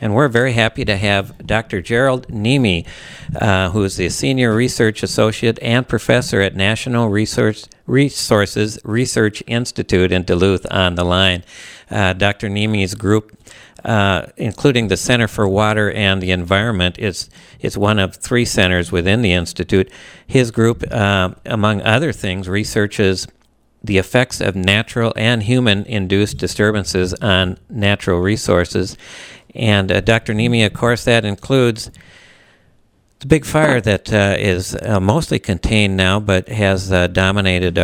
And we're very happy to have Dr. Gerald Niemi, who is the Senior Research Associate and Professor at National Resources Research Institute in Duluth, on the line. Dr. Niemi's group, including the Center for Water and the Environment, is one of 3 centers within the Institute. His group, among other things, researches the effects of natural and human-induced disturbances on natural resources. And Dr. Niemi, of course, that includes the big fire that is mostly contained now, but has dominated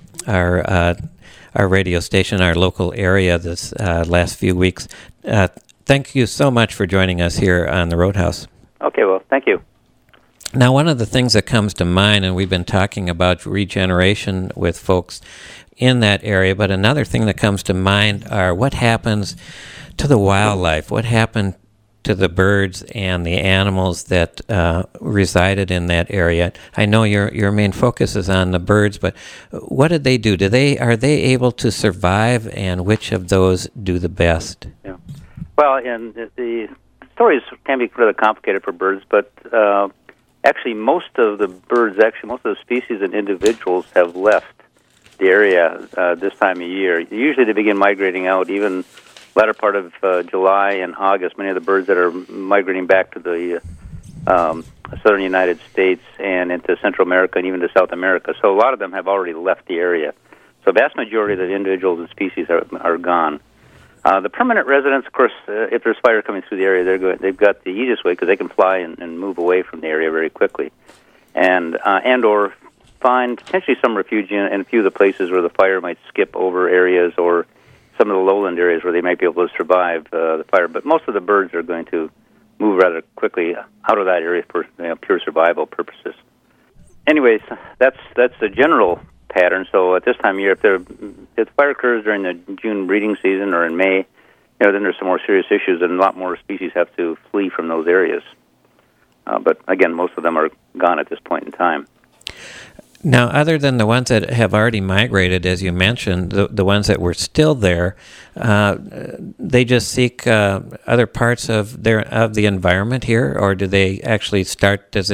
our radio station, our local area this last few weeks. Thank you so much for joining us here on the Roadhouse. Okay, well, thank you. Now, one of the things that comes to mind, and we've been talking about regeneration with folks in that area, but another thing that comes to mind are what happens to the wildlife, what happened to the birds and the animals that resided in that area. I know your main focus is on the birds, but what did they do? Are they able to survive, and which of those do the best? Yeah. Well, and the stories can be rather complicated for birds, but actually most of the species and individuals have left the area this time of year. Usually they begin migrating out even latter part of July and August. Many of the birds that are migrating back to the southern United States and into Central America and even to South America. So a lot of them have already left the area. So the vast majority of the individuals and species are gone. The permanent residents, of course, if there's fire coming through the area, they've got the easiest way because they can fly and move away from the area very quickly, and or find potentially some refuge in a few of the places where the fire might skip over areas, or some of the lowland areas where they might be able to survive the fire. But most of the birds are going to move rather quickly out of that area for pure survival purposes. Anyways, that's the general pattern. So at this time of year, if the fire occurs during the June breeding season or in May, then there's some more serious issues, and a lot more species have to flee from those areas. But again, most of them are gone at this point in time. Now, other than the ones that have already migrated, as you mentioned, the ones that were still there, they just seek other parts of the environment here, or do they actually start? Does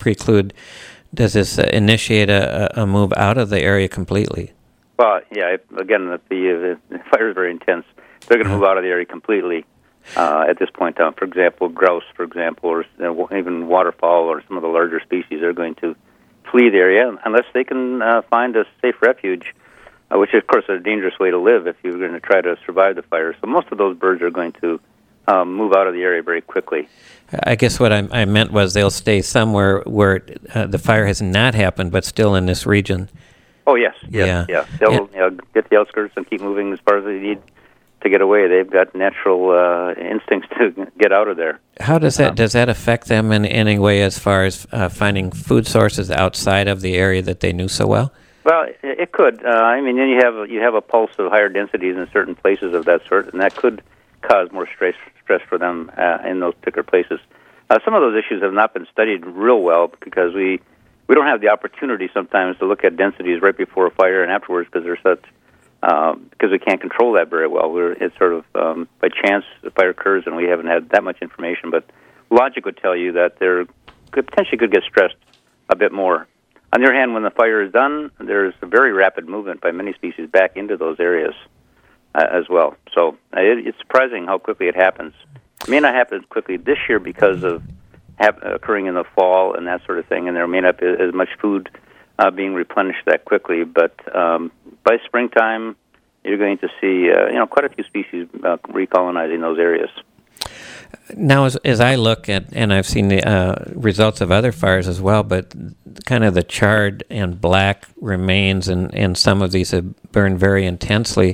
this initiate a move out of the area completely? Well, yeah. Again, the fire is very intense. They're going to move out of the area completely at this point. For example, grouse, or even waterfowl, or some of the larger species are going to flee the area unless they can find a safe refuge, which is, of course, a dangerous way to live if you're going to try to survive the fire. So most of those birds are going to move out of the area very quickly. I guess what I meant was they'll stay somewhere where the fire has not happened, but still in this region. Oh, yes. Yeah. They'll get the outskirts and keep moving as far as they need to get away. They've got natural instincts to get out of there. Does that affect them in any way as far as finding food sources outside of the area that they knew so well? Well, it could. Then you have a pulse of higher densities in certain places of that sort, and that could cause more stress for them in those particular places. Some of those issues have not been studied real well because we don't have the opportunity sometimes to look at densities right before a fire and afterwards because they're such because we can't control that very well. It's sort of by chance the fire occurs and we haven't had that much information. But logic would tell you that they potentially could get stressed a bit more. On the other hand, when the fire is done, there's a very rapid movement by many species back into those areas as well. So it's surprising how quickly it happens. It may not happen quickly this year because of occurring in the fall and that sort of thing, and there may not be as much food being replenished that quickly. But by springtime, you're going to see quite a few species recolonizing those areas. Now, as I look at, and I've seen the results of other fires as well, but kind of the charred and black remains, and some of these have burned very intensely,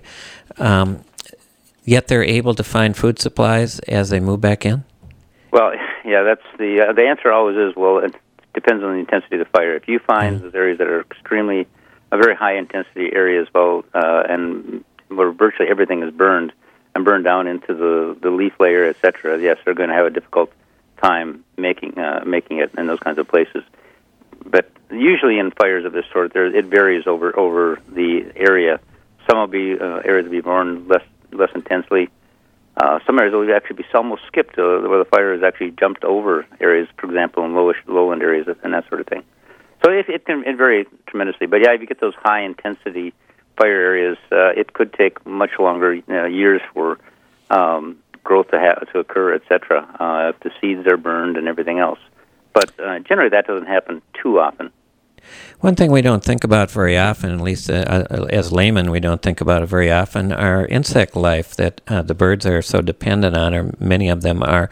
yet they're able to find food supplies as they move back in? Well, yeah, that's the answer always is, well, it depends on the intensity of the fire. If you find those areas that are a very high intensity areas, and where virtually everything is burned and burned down into the leaf layer, etc., yes, they're going to have a difficult time making it in those kinds of places. But usually in fires of this sort, it varies over the area. Some will be areas will be burned less intensely. Some areas will actually be almost skipped, where the fire has actually jumped over areas, for example, in lowland areas and that sort of thing. So it can vary tremendously. But yeah, if you get those high-intensity fire areas, it could take much longer, years for growth to occur, etc. If the seeds are burned and everything else. But generally, that doesn't happen too often. One thing we don't think about very often, at least as laymen, we don't think about it very often, are insect life that the birds are so dependent on, or many of them are.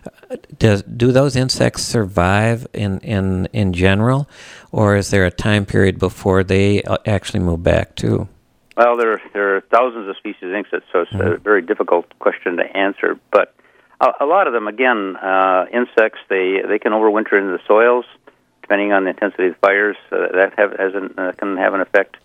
Do those insects survive in general, or is there a time period before they actually move back too? Well, there are thousands of species of insects, so it's a very difficult question to answer. But a lot of them, again, insects, they can overwinter in the soils, depending on the intensity of the fires. That can have an effect.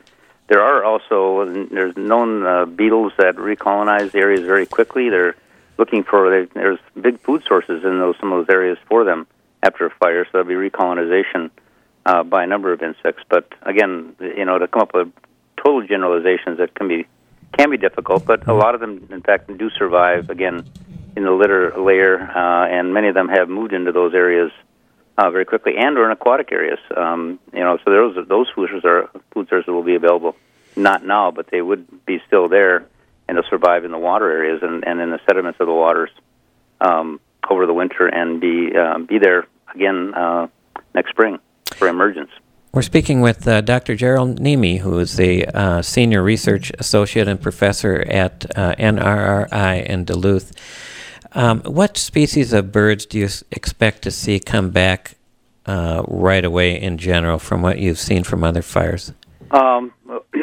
There's known beetles that recolonize the areas very quickly. They're looking for, there's big food sources in some of those areas for them after a fire, so there'll be recolonization by a number of insects. But again, to come up with total generalizations, that can be difficult, but a lot of them, in fact, do survive, again, in the litter layer, and many of them have moved into those areas very quickly, or in aquatic areas. So those food sources will be available, not now, but they would be still there, and they'll survive in the water areas and in the sediments of the waters over the winter, and be there again next spring for emergence. We're speaking with Dr. Gerald Niemi, who is the Senior Research Associate and Professor at NRRI in Duluth. What species of birds do you expect to see come back right away in general from what you've seen from other fires? Well,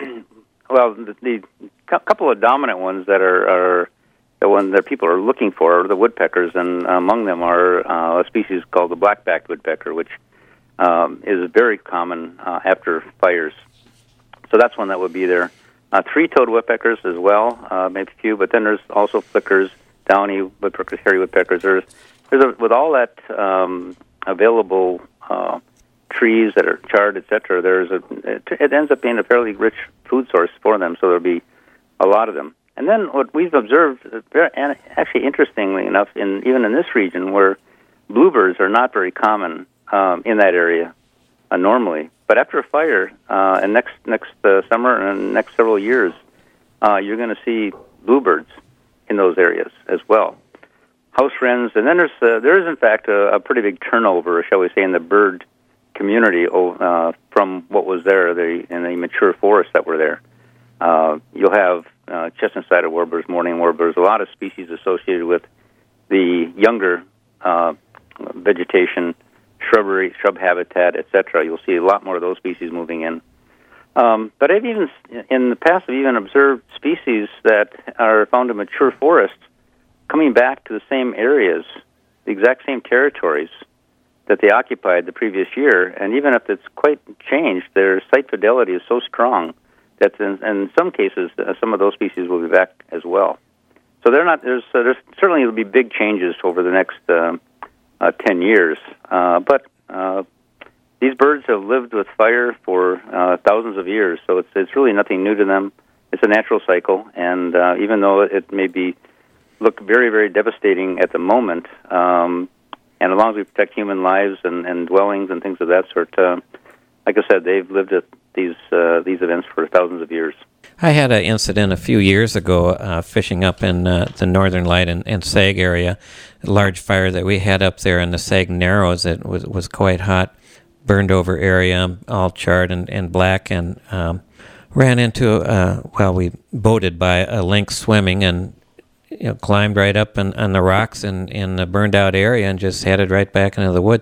the couple of dominant ones that are the one that people are looking for are the woodpeckers, and among them are a species called the black-backed woodpecker, which is very common after fires. So that's one that would be there. Three-toed woodpeckers as well, maybe a few, but then there's also flickers, downy woodpeckers, hairy woodpeckers. With all that available trees that are charred, etc., it ends up being a fairly rich food source for them, so there'll be a lot of them. And then what we've observed, and actually interestingly enough, even in this region, where bluebirds are not very common in that area normally, but after a fire, and next summer and next several years, you're going to see bluebirds in those areas as well. House wrens, and then there is in fact a pretty big turnover, shall we say, in the bird community from what was there in the mature forests that were there. You'll have chestnut-sided warblers, mourning warblers, a lot of species associated with the younger vegetation, shrubbery, shrub habitat, etc. You'll see a lot more of those species moving in. But I've even, in the past, I've even observed species that are found in mature forests coming back to the same areas, the exact same territories that they occupied the previous year. And even if it's quite changed, their site fidelity is so strong that in some cases, some of those species will be back as well. So there's certainly will be big changes over the next 10 years. But these birds have lived with fire for thousands of years, so it's really nothing new to them. It's a natural cycle, and even though it may look very, very devastating at the moment, and as long as we protect human lives and dwellings and things of that sort, like I said, they've lived at these events for thousands of years. I had an incident a few years ago fishing up in the Northern Light and Sag area, a large fire that we had up there in the Sag Narrows. It was quite hot, burned over area, all charred and black, and ran into, we boated by a lynx swimming and climbed right up on the rocks in the burned out area and just headed right back into the woods.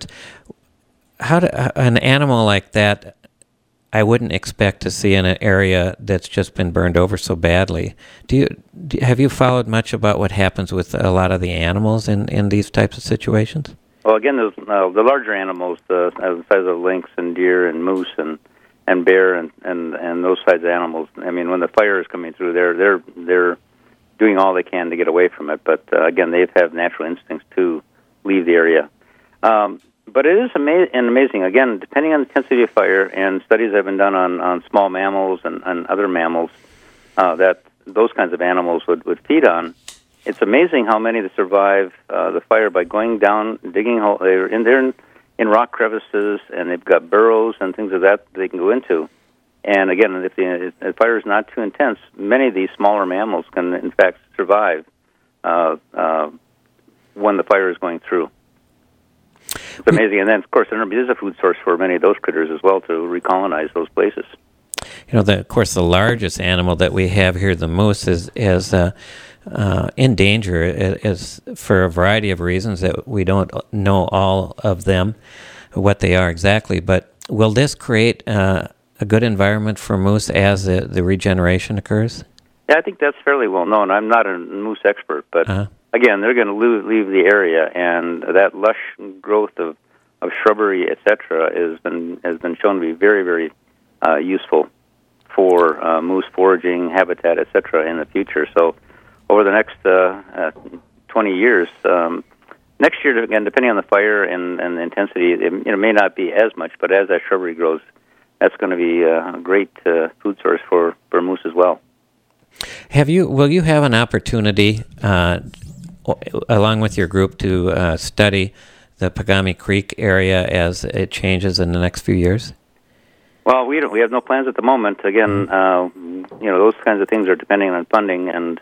An animal like that, I wouldn't expect to see in an area that's just been burned over so badly. Have you followed much about what happens with a lot of the animals in these types of situations? Well, again, the larger animals, the size of lynx and deer and moose and bear and those size of animals. I mean, when the fire is coming through, they're doing all they can to get away from it. But again, they have natural instincts to leave the area. But it is amazing, again, depending on the intensity of fire, and studies have been done on small mammals and other mammals that those kinds of animals would feed on. it's amazing how many that survive the fire by going down, digging holes. They're in rock crevices, and they've got burrows and things of that they can go into. And again, if the fire is not too intense, many of these smaller mammals can, in fact, survive when the fire is going through. It's amazing. And then, of course, it is a food source for many of those critters as well to recolonize those places. Of course, the largest animal that we have here, the moose, is in danger is for a variety of reasons that we don't know all of them, what they are exactly. But will this create a good environment for moose as the regeneration occurs? Yeah, I think that's fairly well known. I'm not a moose expert, but again, they're going to leave the area, and that lush growth of shrubbery, etc., has been shown to be very, very useful for moose foraging, habitat, etc., in the future. So over the next 20 years, next year, again, depending on the fire and the intensity, it may not be as much, but as that shrubbery grows, that's going to be a great food source for moose as well. Will you have an opportunity, along with your group, to study the Pagami Creek area as it changes in the next few years? Well, we have no plans at the moment. Again, those kinds of things are depending on funding, and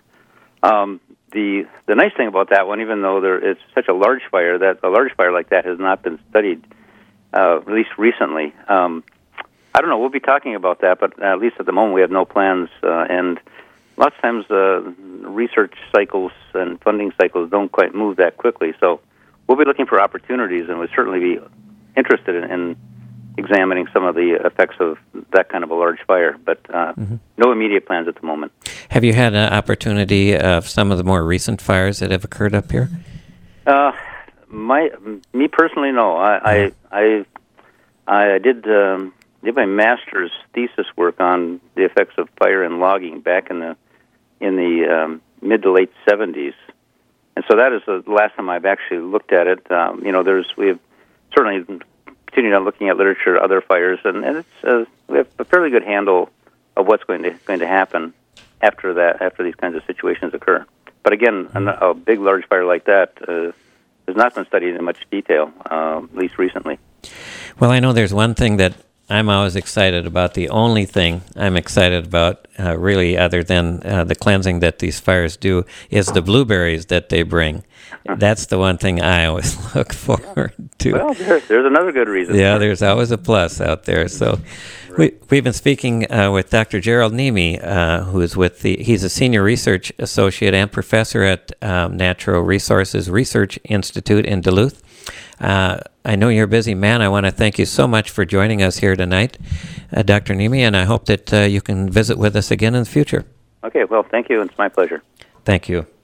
the nice thing about that one, even though it's such a large fire, that a large fire like that has not been studied, at least recently. I don't know. We'll be talking about that, but at least at the moment we have no plans. And lots of times research cycles and funding cycles don't quite move that quickly. So we'll be looking for opportunities, and we'll certainly be interested in examining some of the effects of that kind of a large fire, but no immediate plans at the moment. Have you had an opportunity of some of the more recent fires that have occurred up here? Me personally, no. I did my master's thesis work on the effects of fire and logging back in the mid to late 70s, and so that is the last time I've actually looked at it. We have certainly continued on looking at literature, other fires, and it's we have a fairly good handle of what's going to happen after these kinds of situations occur. But again, a big, large fire like that has not been studied in much detail, at least recently. Well, I know there's one thing that I'm always excited about. The only thing I'm excited about, really, other than the cleansing that these fires do, is the blueberries that they bring. That's the one thing I always look forward to. Well, there's another good reason. Yeah, there's always a plus out there. So we've been speaking with Dr. Gerald Niemi, who is he's a senior research associate and professor at Natural Resources Research Institute in Duluth. I know you're a busy man. I want to thank you so much for joining us here tonight, Dr. Niemi, and I hope that you can visit with us again in the future. Okay, well, thank you. It's my pleasure. Thank you.